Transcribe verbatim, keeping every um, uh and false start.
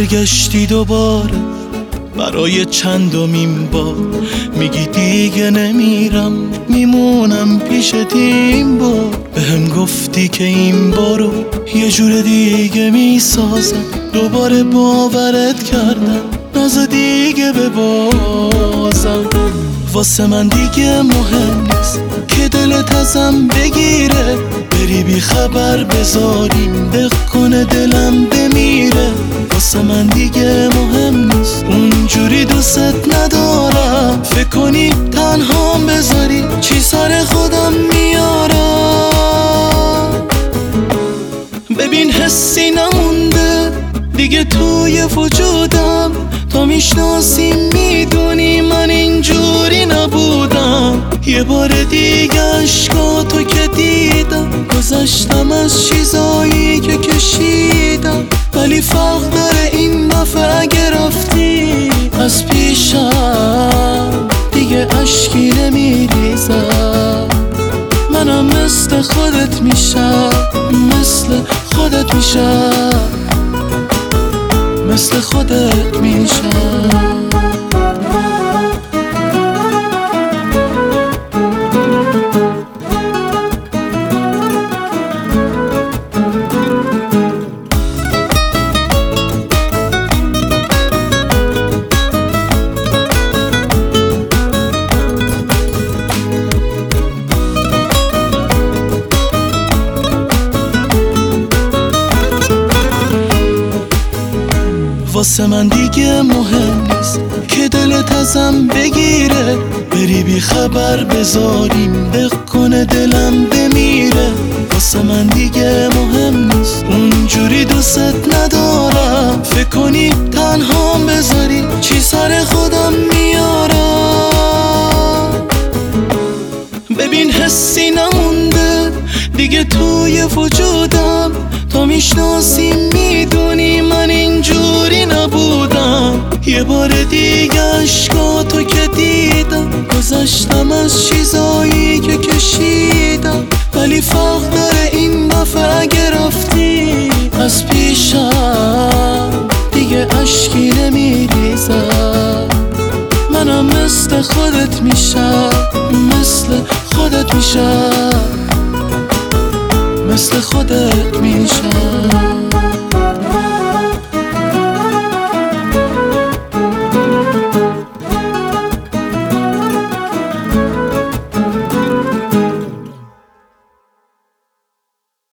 برگشتی دوباره برای چندمین بار، میگی دیگه نمیرم میمونم پیشت این بار. بهم گفتی که این بارو یه جور دیگه میسازم، دوباره باورت کردم نزا دیگه ببازم. واسه من دیگه مهم نیست که دلت ازم بگیره، بری بی خبر بذاریم دق کنه دلم بمیره. واسه من دیگه مهم نیست اونجوری دوست ندارم، فکر کنی تنها بذاری چی سر خودم میارم. ببین حسی نمونده دیگه توی وجودم، تا میشناسی میدونی من اینجوری نبودم. یه بار دیگه عشقاتو که دیدم، گذشتم از چیزایی که کشیدم، ولی فرق داره این دفعه اگه رفتی از پیشم دیگه اشکی نمیریزم. منم مثل خودت میشم، مثل خودت میشم، مثل خودت میشم. واسه من دیگه مهم نیست که دلت ازم بگیره، بری بی خبر بذاریم دق کنه دلم بمیره. واسه من دیگه مهم نیست اونجوری دوست ندارم، فکر کنی تنها بذاری چی سر خودم میارم. ببین حسی نمونده دیگه توی وجودم، تا میشناسی میدونی من اینجوری نبودم. یه بار دیگه عشقاتو که دیدم، گذشتم از چیزایی که کشیدم، ولی فرق داره این دفعه اگه رفتی از پیشم دیگه اشکی نمیریزم. منم مثل خودت میشم، مثل خودت میشم، مثل خودت میشم.